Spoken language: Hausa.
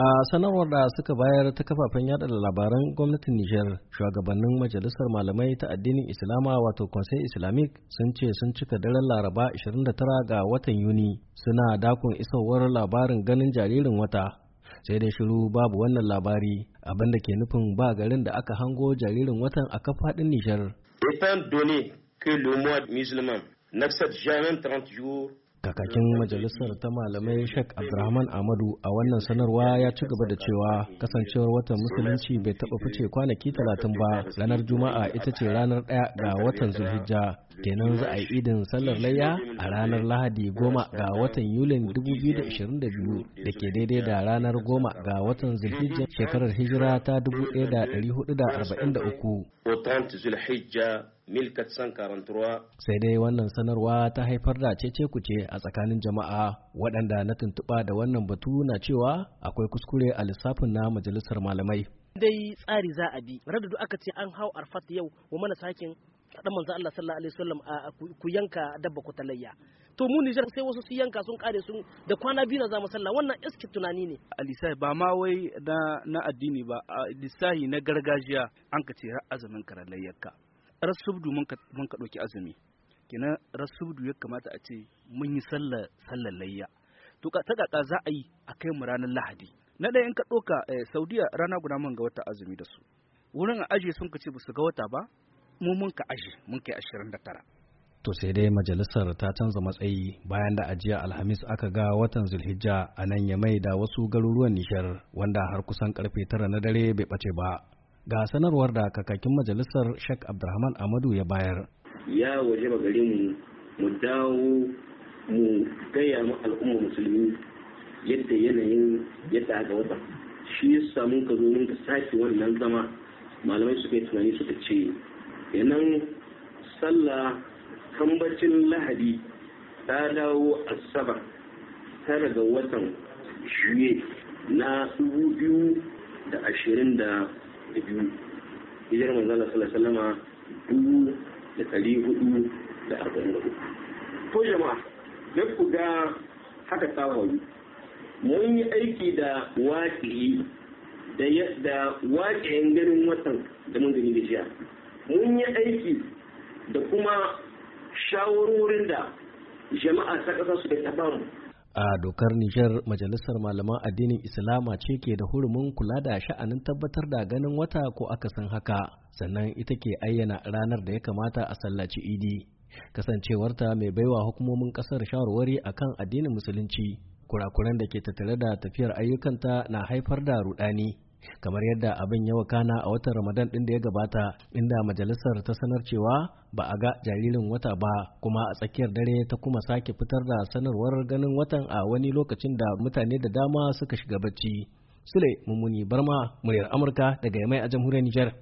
A sanarwar da suka bayar ta kafafen yada labaran gwamnatin Nijar, shugabannin majalisar malamai ta addinin Islama wato Conseil Islamic sun ce sun cika daren Laraba 29 ga watan Yuni suna dakon isowar labarin ganin jaririn wata. Sai dai shiru babu wannan labari, abinda ke nufin ba garin da aka hango jaririn watan a kafaɗin Nijar. Étant donné que le mois musulman n'accepte jamais 30 jours. Kakakin majalisar ta malamai Sheikh Abdurrahman Ahmadu a wannan sanarwa ya ci gaba da cewa kasancewar watan musulunci bai taɓa fice kwanaki 30 ba, ranar Juma'a ita ce ranar 1 ga watan Zulhijja, kenan za a yi idin sallar layya a ranar Lahadi 10 ga watan Yulin 2022 da ke daidai da ranar 10 ga watan Zulhijja shekarar hijira ta 1443. Sai dai wannan sanarwa ta haifar da cece-kuce a tsakanin jama'a, waɗanda na tuntuɓa da wannan batu na cewa akwai kuskure a lissafin na majalisar malamai. Dai tsari za a bi, radadu aka ce an hau arfat yau wa mana sakin dan manzo Allah sallallahu alaihi wasallam ku yanka dabba ku talayya. To mu Nijar sai wasu su yanka sun kare sun da kwana biyu na za mu sallah, wannan iski tunani ne. Alisai ba ma wai na addini ba, lissahi na gargajiya an ka ce azumin karalayyarka. Rasubdu mun ka ɗauki azumi, kenan rasubdu ya kamata a ce mun yi sallar layya. To ta kaka za a yi a kai mu ranar Lahadi. Na ɗaya in ka ɗauka Saudiya rana guda mun ga wata azumi da su. Wurin a aje sun ka ce ba su ga wata ba, mu mun ka aje mun kai 29. To sai dai majalisar ta canza matsayi bayan da ajiya Alhamis aka ga watan Zulhijja a nan Yamai da wasu garuruwan Nishar, wanda har kusan karfe 9 na dare bai ɓace ba. Ga sanarwar da kakakin majalisar Sheikh Abdurrahman Ahmadu ya bayar. Ya waje ba gare mu dawo mu gaya mu al'umma musulmi yadda yanayin yadda aka wata. Shi yasa mun ka zo mun ka sake wannan zama, malamai suka yi tunani suka ce yanan sallah kambacin Lahadi ta dawo Asabar 9 ga watan Juye na 2022. Hijirar manzo Allah sallallahu alaihi wasallama 1443. To jama'a, da ku ga haka ta faru. Mun yi aiki da waƙi da yadda waƙiyin ganin watan da mun gani da jiya. Mun yi aiki da kuma shawarorin da jama'a ta ƙasa su da ta mu. A dokar Nijar, majalisar malaman addinin Islama ce ke da hurumin kula da sha'anin tabbatar da ganin wata ko akasin haka, sannan ita ke ayyana ranar da ya kamata a sallaci idi. Kasancewarta mai baiwa hukumomin kasar shawarwari akan addinin musulunci, kurakuran da ke tattare da tafiyar ayyukanta na haifar da rudani. Kamar yadda abin ya wakana a watan Ramadan ɗin da ya gabata, inda majalisar ta sanar cewa ba a ga jaririn wata ba, kuma a tsakiyar dare ta kuma sake fitar da sanarwar ganin watan a wani lokacin da mutane da dama suka shiga bacci. Sule Mummuni Barma, muryar Amurka daga Yamai a jamhuriyar Nijar.